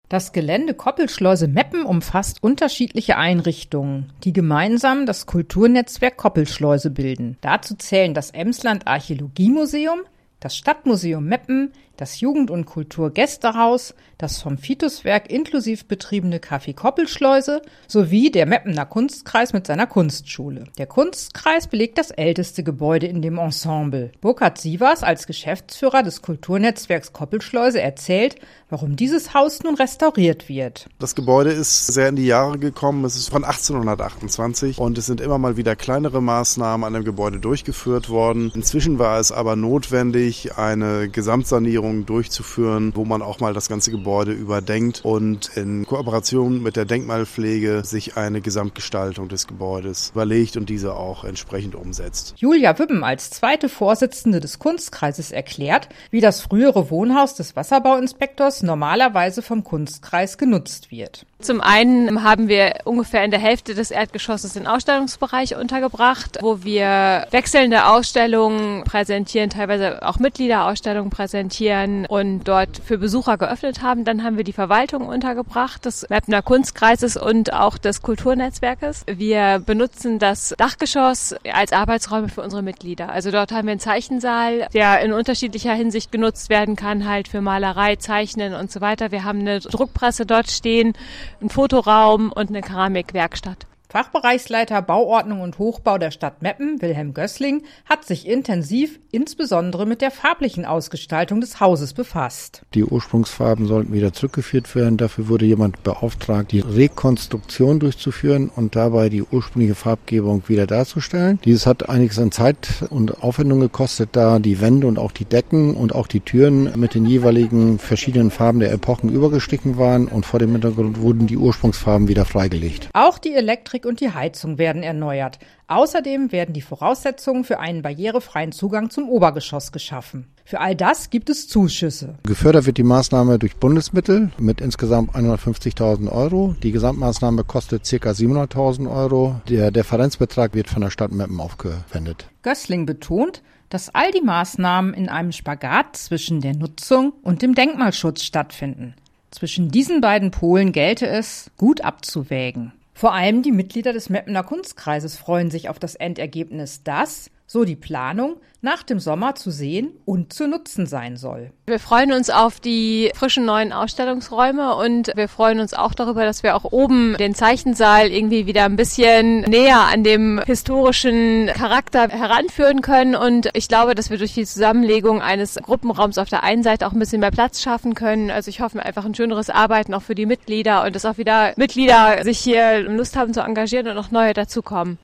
Das Gelände Koppelschleuse Meppen umfasst unterschiedliche Einrichtungen, die gemeinsam das Kulturnetzwerk Koppelschleuse bilden. Dazu zählen das Emsland Archäologiemuseum, das Stadtmuseum Meppen, das Jugend- und Kulturgästehaus, das vom Fituswerk inklusiv betriebene Café Koppelschleuse sowie der Meppener Kunstkreis mit seiner Kunstschule. Der Kunstkreis belegt das älteste Gebäude in dem Ensemble. Burkhard Sievers als Geschäftsführer des Kulturnetzwerks Koppelschleuse erzählt, warum dieses Haus nun restauriert wird. Das Gebäude ist sehr in die Jahre gekommen. Es ist von 1828 und es sind immer mal wieder kleinere Maßnahmen an dem Gebäude durchgeführt worden. Inzwischen war es aber notwendig, eine Gesamtsanierung durchzuführen, wo man auch mal das ganze Gebäude überdenkt und in Kooperation mit der Denkmalpflege sich eine Gesamtgestaltung des Gebäudes überlegt und diese auch entsprechend umsetzt. Julia Wübben als zweite Vorsitzende des Kunstkreises erklärt, wie das frühere Wohnhaus des Wasserbauinspektors normalerweise vom Kunstkreis genutzt wird. Zum einen haben wir ungefähr in der Hälfte des Erdgeschosses den Ausstellungsbereich untergebracht, wo wir wechselnde Ausstellungen präsentieren, teilweise auch Mitgliederausstellungen präsentieren und dort für Besucher geöffnet haben. Dann haben wir die Verwaltung untergebracht, des Meppener Kunstkreises und auch des Kulturnetzwerkes. Wir benutzen das Dachgeschoss als Arbeitsräume für unsere Mitglieder. Also dort haben wir einen Zeichensaal, der in unterschiedlicher Hinsicht genutzt werden kann, halt für Malerei, Zeichnen und so weiter. Wir haben eine Druckpresse dort stehen, ein Fotoraum und eine Keramikwerkstatt. Fachbereichsleiter Bauordnung und Hochbau der Stadt Meppen, Wilhelm Gößling, hat sich intensiv insbesondere mit der farblichen Ausgestaltung des Hauses befasst. Die Ursprungsfarben sollten wieder zurückgeführt werden. Dafür wurde jemand beauftragt, die Rekonstruktion durchzuführen und dabei die ursprüngliche Farbgebung wieder darzustellen. Dieses hat einiges an Zeit und Aufwendung gekostet, da die Wände und auch die Decken und auch die Türen mit den jeweiligen verschiedenen Farben der Epochen übergestrichen waren und vor dem Hintergrund wurden die Ursprungsfarben wieder freigelegt. Auch die Elektrik und die Heizung werden erneuert. Außerdem werden die Voraussetzungen für einen barrierefreien Zugang zum Obergeschoss geschaffen. Für all das gibt es Zuschüsse. Gefördert wird die Maßnahme durch Bundesmittel mit insgesamt 150.000 Euro. Die Gesamtmaßnahme kostet ca. 700.000 Euro. Der Differenzbetrag wird von der Stadt Meppen aufgewendet. Gößling betont, dass all die Maßnahmen in einem Spagat zwischen der Nutzung und dem Denkmalschutz stattfinden. Zwischen diesen beiden Polen gelte es, gut abzuwägen. Vor allem die Mitglieder des Meppener Kunstkreises freuen sich auf das Endergebnis, das, so die Planung, nach dem Sommer zu sehen und zu nutzen sein soll. Wir freuen uns auf die frischen neuen Ausstellungsräume und wir freuen uns auch darüber, dass wir auch oben den Zeichensaal irgendwie wieder ein bisschen näher an dem historischen Charakter heranführen können. Und ich glaube, dass wir durch die Zusammenlegung eines Gruppenraums auf der einen Seite auch ein bisschen mehr Platz schaffen können. Also ich hoffe einfach ein schöneres Arbeiten auch für die Mitglieder und dass auch wieder Mitglieder sich hier Lust haben zu engagieren und noch neue dazukommen.